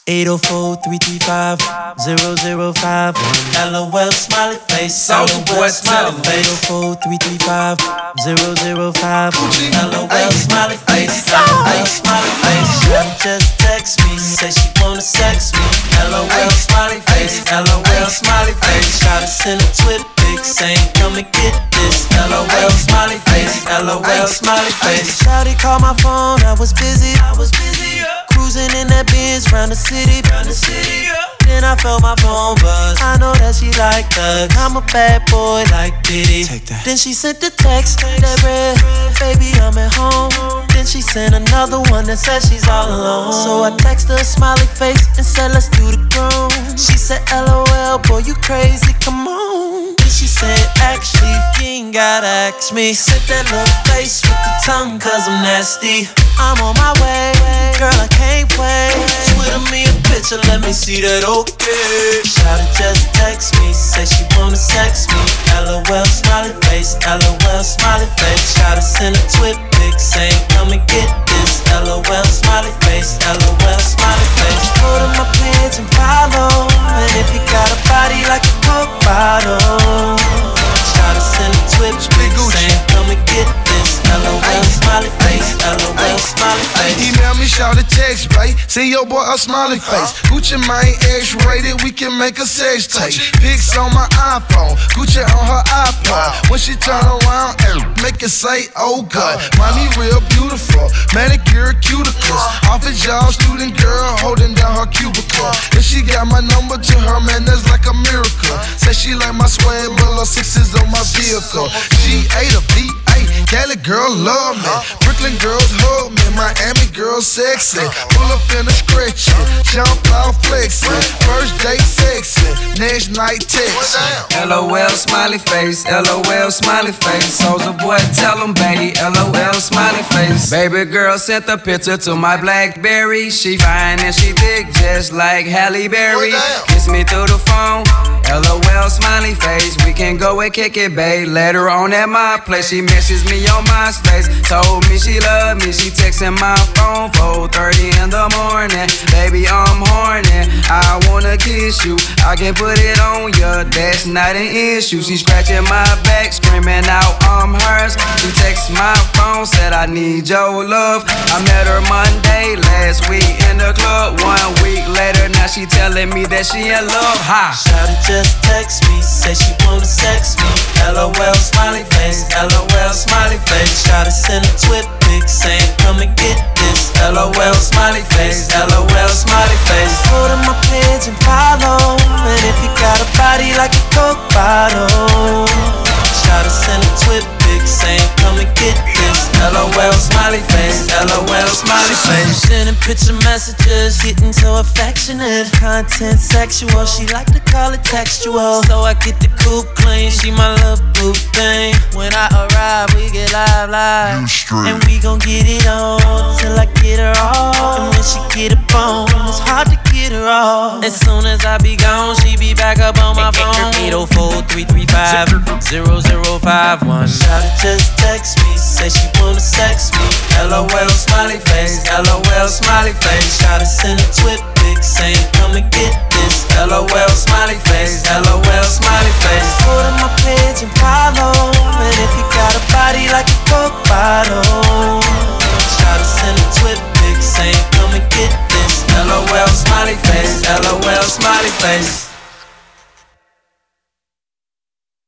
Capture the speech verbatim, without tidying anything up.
eight oh four, three three five, zero zero five one. LOL smiley face, Soulja Boy smiley face. eight oh four, three three five, zero zero five one. LOL smiley face, LOL smiley face. Shawty just text me, say she wanna sex me. LOL smiley face, LOL smiley face. Shawty send a twit pic, saying come and get this. LOL smiley face, LOL smiley face. Shawty called my phone, I was busy, I was busy. Cruising in that Benz round the city, round the city. Then I felt my phone buzz. I know that she like thugs. I'm a bad boy like Diddy. Take that. Then she sent the text that read, baby, I'm at home. Then she sent another one that said she's all alone. So I text her a smiley face and said, let's do the grown. She said, LOL, boy, you crazy, come on. Then she said, actually, you ain't gotta ask me. Sit that little face with the tongue, cause I'm nasty. I'm on my way, girl, I can't wait. Twitter me a picture, let me see that, okay. Shawty just text me, say she wanna sex me. LOL smiley face, LOL smiley face. Shawty send a twit pic, saying come and get this. LOL smiley face, LOL smiley face. Go to my page and follow, and if you got a body like a Coke bottle, Shawty send a twit pic, saying come and get this. LOL smiley face, LOL smiley face. Email me, shout a text, right? Send your boy a smiley face. Gucci Mane X-rated, we can make a sex tape. Pics on my iPhone, Gucci on her iPod. When she turn around, make it say, oh God. Mommy real beautiful, manicure cuticles. Office job, student girl, holding down her cubicle. And she got my number to her, man, that's like a miracle. Say she like my swag, but her sixes on my vehicle. G A to V A, Cali girl love me. Brooklyn girls hug me, Miami girls sexy. Pull up in a stretch, jump out flexing. First date sexy, next night text. LOL smiley face, LOL smiley face. Soulja Boy tell him, baby, LOL smiley face. Baby girl sent the picture to my Blackberry. She fine and she thick just like Halle Berry. Kiss me through the phone, LOL smiley face. We can go and kick it, babe. Later on at my place, she messages me on MySpace. Told me she love me, she texting my phone four thirty in the morning. Baby, I'm horny, I wanna kiss you. I can put it on ya, that's not an issue. She scratching my back, screaming out I'm hers. She text my phone, said I need your love. I met her Monday last week in the club. One week later, now she telling me that she in love. Ha! Shawty just text me, say she wanna sex me. LOL smiley face, LOL smiley face. Shawty send a twit pic, saying come and get this. LOL smiley face, LOL smiley face. Go to my page and follow, and if you got a body like a Coke bottle, Shawty send a twit pic, saying come and get this. LOL smiley face, LOL smiley face. Sending picture messages, getting so affectionate. Content sexual, she like to call it textual. So I get the coupe clean, she my little boo thing. When I arrive, we get live, live. And we gon' get it on till I get her off. And when she get a phone, it's hard to get her off. As soon as I be gone, she be back up on my phone. eight oh four, three three five, zero zero five one. Shawty just text me, say she wanna sex me. LOL smiley face, LOL smiley face. Shawty send a twit pic, saying come and get this. LOL smiley face, LOL smiley face. Go to my page and follow, and if you got a body like a Coke bottle, Shawty send a twit pic, saying come and get this. LOL smiley face, LOL smiley face.